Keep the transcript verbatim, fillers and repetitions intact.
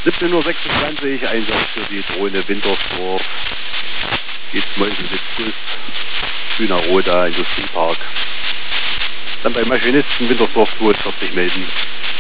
siebzehn Uhr sechsundzwanzig, Einsatz für die Drohne Wintersdorf. Geht's Meuselwitz, Hühnerroda Industriepark. Dann beim Maschinisten Wintersdorf zweiundvierzig melden.